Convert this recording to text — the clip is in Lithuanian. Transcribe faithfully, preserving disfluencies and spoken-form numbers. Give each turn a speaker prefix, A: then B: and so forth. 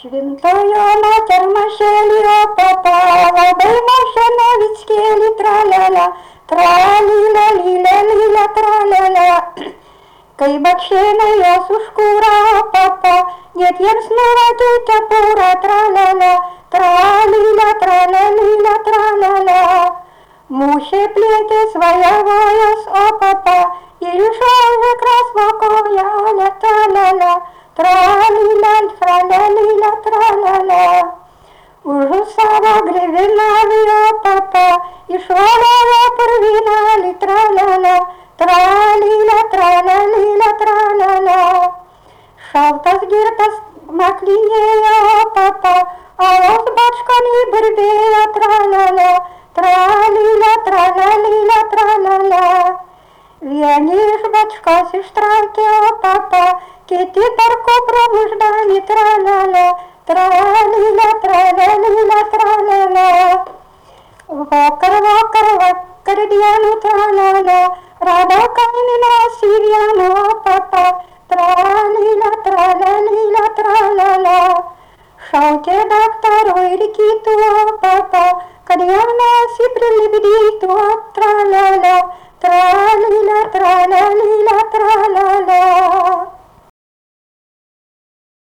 A: Šventojo moter mažėlį papala, baimašė novickėlį tralala, tralila, lila, lila, tralala. Kai bakšėna jos užkūra papa, net jiems nuvatyti pūra tralala, tralila, tralalila, tralala. Mūšė plėtės vajavojas, o papa, ir išaužė krasva kojelė, tralala. Tralila, tralalila, tralala. Už savo grivinalį, o papa, išvalėjo purvinalį, tralala, tralila, tralalila, tralala. Šaltas girtas maklinėjo, o papa, alos bačkanį burbėjo, tralala, tralila, tralalila, tralala. Vieni iš bačkos ištraukė, o papa, kiti per kuprą uždami, tralala, tralila, tralalila, tralala. Vakar, vakar, vakar dienų, tralala, rado kaiminas į vieną, o papa, tralila, tralalila, tralala. Šaukė daktaro ir kitų, o papa, kad jaunas į prilipdytų, o